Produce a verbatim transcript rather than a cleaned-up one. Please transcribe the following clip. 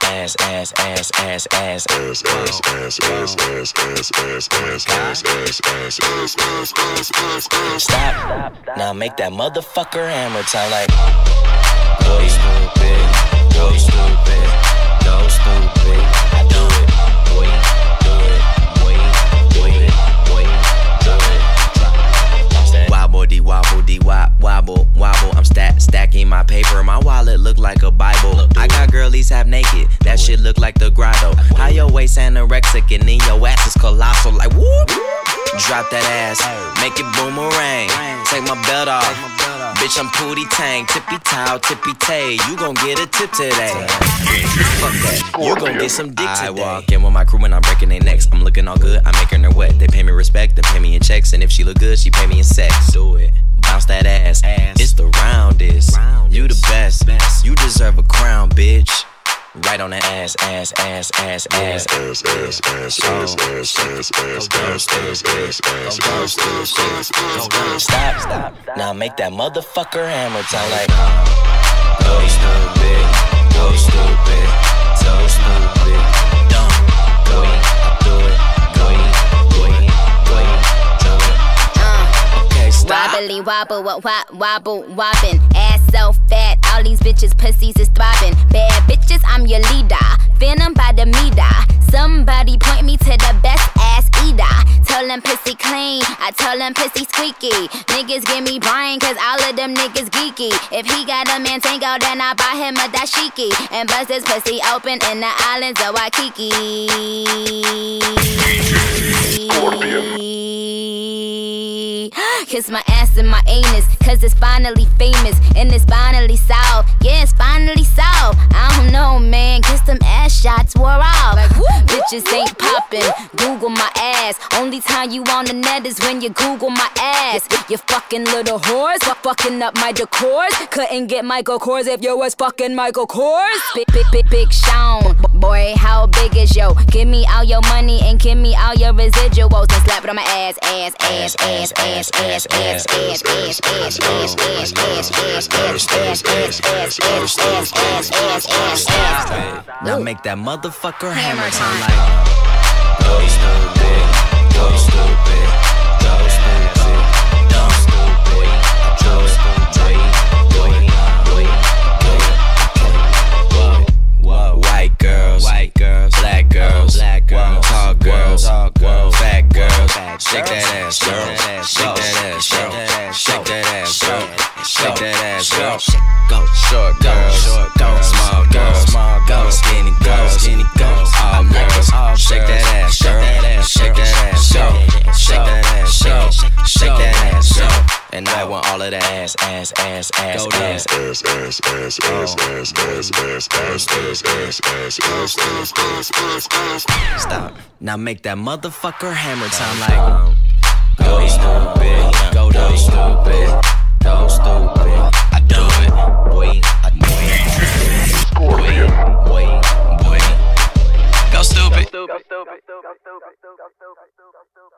ass, ass, ass, ass, ass, ass, ass, ass, ass, ass, ass, ass, ass, ass, ass, ass, ass, ass. Stop. Now make that motherfucker hammer time like. Go stupid, go stupid, go stupid. I do it, boy, do it, boy, do it, boy, do it. Wobble dee wobble dee wop wobble wobble. I'm stack stacking my paper. My wallet look like a Bible. I got girlies half naked. That shit look like the grotto. How your waist anorexic and then your ass is colossal. Like whoop. Drop that ass, make it boomerang. Take my belt off, bitch I'm Pootie Tang. Tippy towel, tippy tay. You gon' get a tip today. Fuck that, you gon' get some dick today. I walk in with my crew and I'm breaking their necks. I'm looking all good, I'm making her wet. They pay me respect, they pay me in checks. And if she look good, she pay me in sex. Do it, bounce that ass, it's the roundest. You the best, you deserve a crown, bitch. Right on the ass, ass, ass, ass, ass, ass, ass, ass, ass, ass, ass, ass, ass, ass, ass. Stop, stop. Now make that motherfucker hammer time like. Go stupid, go stupid, so stupid, dumb. Go, do it, go, go, go, do it. Okay, stop. Wobbly wobble, wop, wop, wobble, wobbin'. Ass so fat, all these bitches pussies is throbbing. Bad bitches, I'm your leader. Venom by the meter. Somebody point me to the best ass eater. Tell them pussy clean, I tell them pussy squeaky. Niggas give me brain, cause all of them niggas geeky. If he got a Mantango, then I buy him a dashiki. And bust his pussy open in the islands of Waikiki. Kiss my ass and my anus, cause it's finally famous. And it's finally solved, yeah, it's finally solved. I don't know, man, cause them ass shots wore off. Like, bitches ain't poppin', Google my ass. Only time you on the net is when you Google my ass. You fucking little whores, fucking up my decors. Couldn't get Michael Kors if you was fucking Michael Kors. Big, big, big, big Sean, boy, how big is yo? Give me all your money and give me all your residuals. And slap it on my ass, ass, ass, ass, ass, ass, ass, ass, ass, ass, ass, ass, ass, ass, ass, ass, ass, ass. Now make that motherfucker hammer time like. Go stupid, go stupid, go stupid, dumb stupid, do it, do it, do it, do it. Whoa, white girls, white girls, black girls, black girls, tall girls, tall girls, fat girls. Shake that ass, girl. Shake that ass, girl. Shake that ass, girl. Shake that ass, girl. Go short girls, go small girls, go skinny girls, skinny girls, all girls. Shake that ass, girl. Shake that ass, girl. Shake that ass, girl. Shake that ass, girl. And I want all of the ass, ass, ass, ass, ass, ass, ass, ass, ass, ass, ass, ass, ass, ass, ass, ass, ass, ass. Stop. Now make that motherfucker hammer time like. Go stupid, go go stupid, go stupid. I do it, boy, I do it, boy, boy, boy. Go stupid. Go stupid.